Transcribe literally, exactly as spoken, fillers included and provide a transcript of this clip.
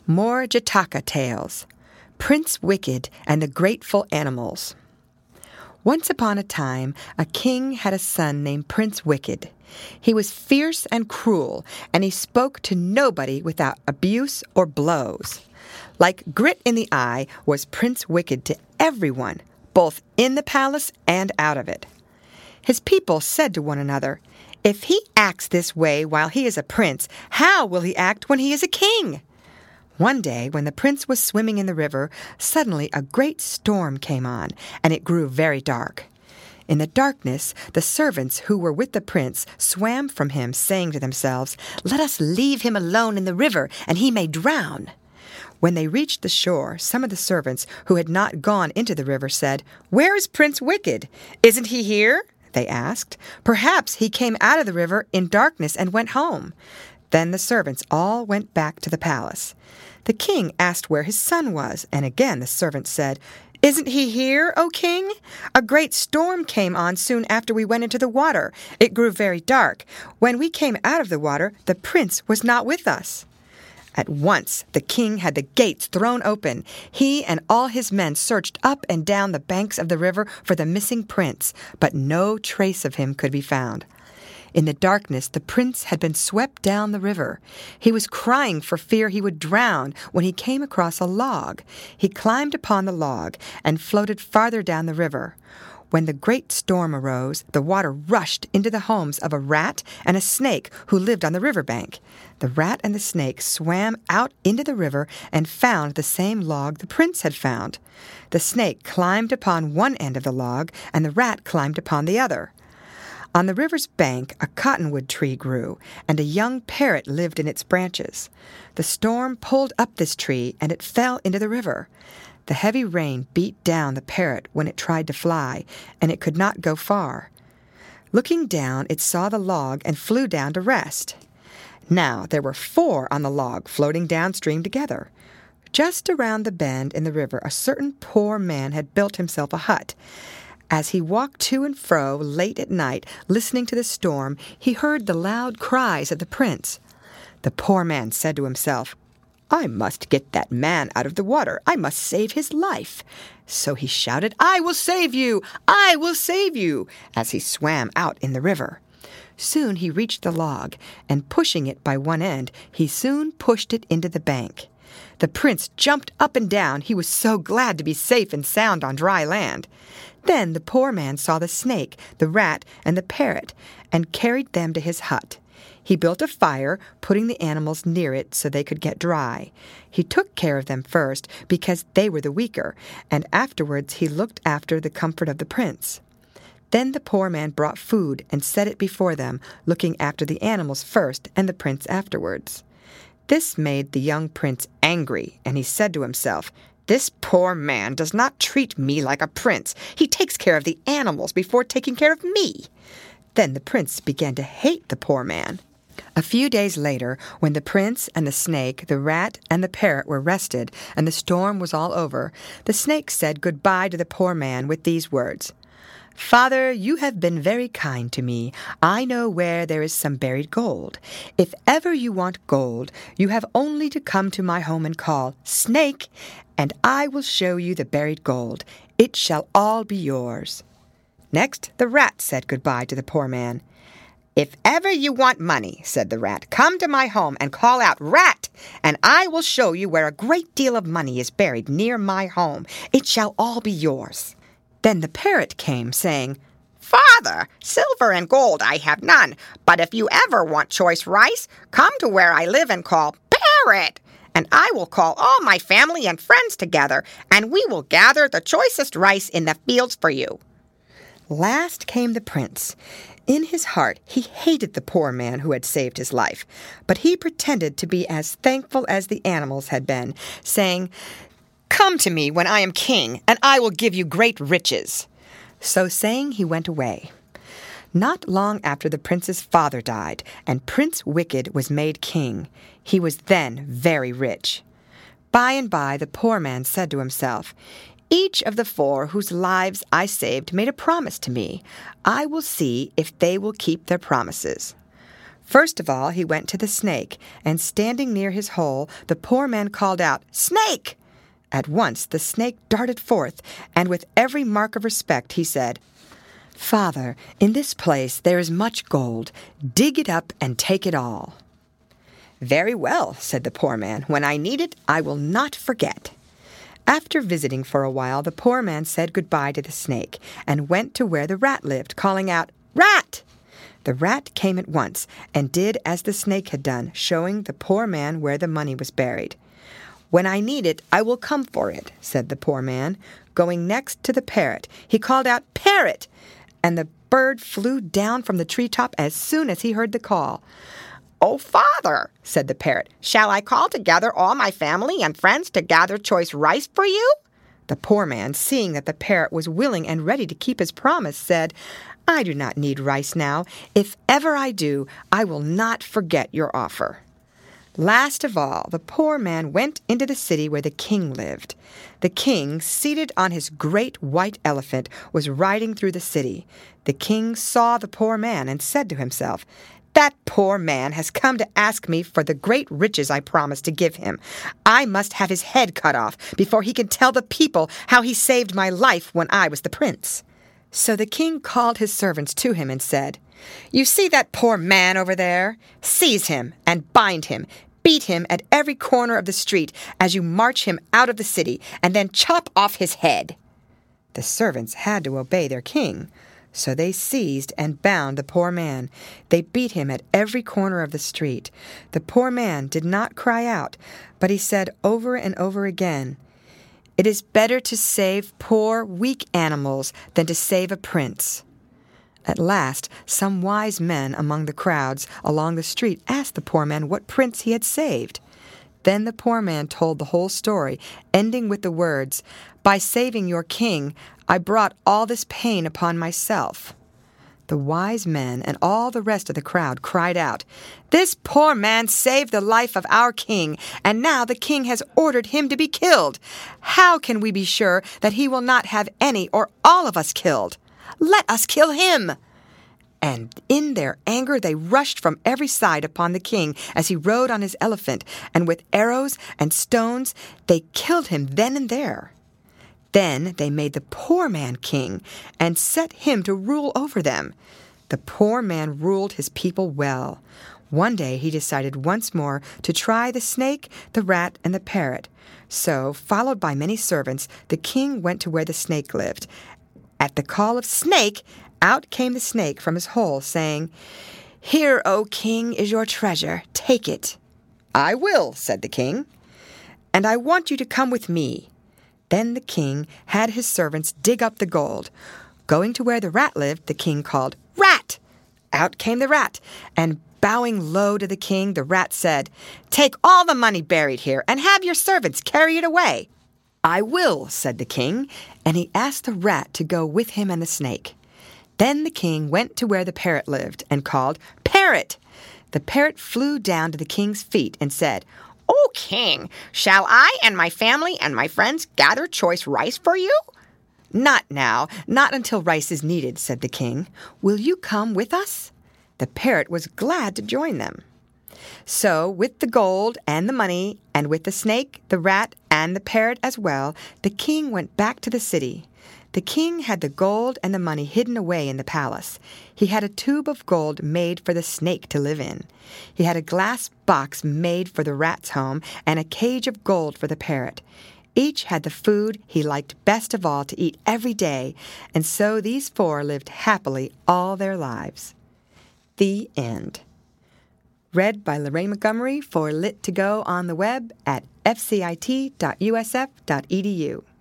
More Jataka Tales. Prince Wicked and the Grateful Animals. Once upon a time, a king had a son named Prince Wicked. He was fierce and cruel, and he spoke to nobody without abuse or blows. Like grit in the eye was Prince Wicked to everyone, both in the palace and out of it. His people said to one another, "If he acts this way while he is a prince, how will he act when he is a king?" One day, when the prince was swimming in the river, suddenly a great storm came on, and it grew very dark. In the darkness, the servants who were with the prince swam from him, saying to themselves, "Let us leave him alone in the river, and he may drown." When they reached the shore, some of the servants who had not gone into the river said, "Where is Prince Wicked? Isn't he here?" they asked. "Perhaps he came out of the river in darkness and went home." Then the servants all went back to the palace. The king asked where his son was, and again the servants said, "Isn't he here, O king? A great storm came on soon after we went into the water. It grew very dark. When we came out of the water, the prince was not with us." At once the king had the gates thrown open. He and all his men searched up and down the banks of the river for the missing prince, but no trace of him could be found. In the darkness, the prince had been swept down the river. He was crying for fear he would drown when he came across a log. He climbed upon the log and floated farther down the river. When the great storm arose, the water rushed into the homes of a rat and a snake who lived on the river bank. The rat and the snake swam out into the river and found the same log the prince had found. The snake climbed upon one end of the log, and the rat climbed upon the other. On the river's bank, a cottonwood tree grew, and a young parrot lived in its branches. The storm pulled up this tree, and it fell into the river. The heavy rain beat down the parrot when it tried to fly, and it could not go far. Looking down, it saw the log and flew down to rest. Now there were four on the log floating downstream together. Just around the bend in the river, a certain poor man had built himself a hut. As he walked to and fro late at night, listening to the storm, he heard the loud cries of the prince. The poor man said to himself, "I must get that man out of the water. I must save his life." So he shouted, "I will save you! I will save you!" as he swam out in the river. Soon he reached the log, and pushing it by one end, he soon pushed it into the bank. The prince jumped up and down. He was so glad to be safe and sound on dry land. Then the poor man saw the snake, the rat, and the parrot, and carried them to his hut. He built a fire, putting the animals near it so they could get dry. He took care of them first, because they were the weaker, and afterwards he looked after the comfort of the prince. Then the poor man brought food and set it before them, looking after the animals first and the prince afterwards. This made the young prince angry, and he said to himself, "This poor man does not treat me like a prince. He takes care of the animals before taking care of me." Then the prince began to hate the poor man. A few days later, when the prince and the snake, the rat and the parrot were rested, and the storm was all over, the snake said goodbye to the poor man with these words, "Father, you have been very kind to me. I know where there is some buried gold. If ever you want gold, you have only to come to my home and call, 'Snake,' and I will show you the buried gold. It shall all be yours." Next, the rat said goodbye to the poor man. "If ever you want money," said the rat, "come to my home and call out, 'Rat,' and I will show you where a great deal of money is buried near my home. It shall all be yours." Then the parrot came, saying, "Father, silver and gold I have none, but if you ever want choice rice, come to where I live and call, 'Parrot,' and I will call all my family and friends together, and we will gather the choicest rice in the fields for you." Last came the prince. In his heart, he hated the poor man who had saved his life, but he pretended to be as thankful as the animals had been, saying, "Come to me when I am king, and I will give you great riches." So saying, he went away. Not long after the prince's father died, and Prince Wicked was made king. He was then very rich. By and by, the poor man said to himself, "Each of the four whose lives I saved made a promise to me. I will see if they will keep their promises." First of all, he went to the snake, and standing near his hole, the poor man called out, "Snake!" At once the snake darted forth, and with every mark of respect he said, "Father, in this place there is much gold. Dig it up and take it all." "Very well," said the poor man. "When I need it, I will not forget." After visiting for a while, the poor man said goodbye to the snake and went to where the rat lived, calling out, "Rat!" The rat came at once and did as the snake had done, showing the poor man where the money was buried. "When I need it, I will come for it," said the poor man. Going next to the parrot, he called out, "Parrot!" And the bird flew down from the treetop as soon as he heard the call. "Oh, father," said the parrot, "shall I call together all my family and friends to gather choice rice for you?" The poor man, seeing that the parrot was willing and ready to keep his promise, said, "I do not need rice now. If ever I do, I will not forget your offer." Last of all, the poor man went into the city where the king lived. The king, seated on his great white elephant, was riding through the city. The king saw the poor man and said to himself, "That poor man has come to ask me for the great riches I promised to give him. I must have his head cut off before he can tell the people how he saved my life when I was the prince." So the king called his servants to him and said, "You see that poor man over there? Seize him and bind him. Beat him at every corner of the street as you march him out of the city, and then chop off his head." The servants had to obey their king, so they seized and bound the poor man. They beat him at every corner of the street. The poor man did not cry out, but he said over and over again, "It is better to save poor, weak animals than to save a prince." At last, some wise men among the crowds along the street asked the poor man what prince he had saved. Then the poor man told the whole story, ending with the words, "By saving your king, I brought all this pain upon myself." The wise men and all the rest of the crowd cried out, "This poor man saved the life of our king, and now the king has ordered him to be killed. How can we be sure that he will not have any or all of us killed? Let us kill him!" And in their anger they rushed from every side upon the king as he rode on his elephant, and with arrows and stones they killed him then and there. Then they made the poor man king and set him to rule over them. The poor man ruled his people well. One day he decided once more to try the snake, the rat, and the parrot. So, followed by many servants, the king went to where the snake lived. At the call of "Snake," out came the snake from his hole, saying, "Here, O king, is your treasure. Take it." "I will," said the king. "And I want you to come with me." Then the king had his servants dig up the gold. Going to where the rat lived, the king called, "Rat!" Out came the rat, and bowing low to the king, the rat said, "Take all the money buried here, and have your servants carry it away." "I will," said the king, and he asked the rat to go with him and the snake. Then the king went to where the parrot lived and called, "Parrot!" The parrot flew down to the king's feet and said, "O king, shall I and my family and my friends gather choice rice for you?" "Not now, not until rice is needed," said the king. "Will you come with us?" The parrot was glad to join them. So, with the gold and the money, and with the snake, the rat, and the parrot as well, the king went back to the city. The king had the gold and the money hidden away in the palace. He had a tube of gold made for the snake to live in. He had a glass box made for the rat's home, and a cage of gold for the parrot. Each had the food he liked best of all to eat every day, and so these four lived happily all their lives. The end. Read by Lorraine Montgomery for Lit to Go on the web at f c i t dot u s f dot e d u.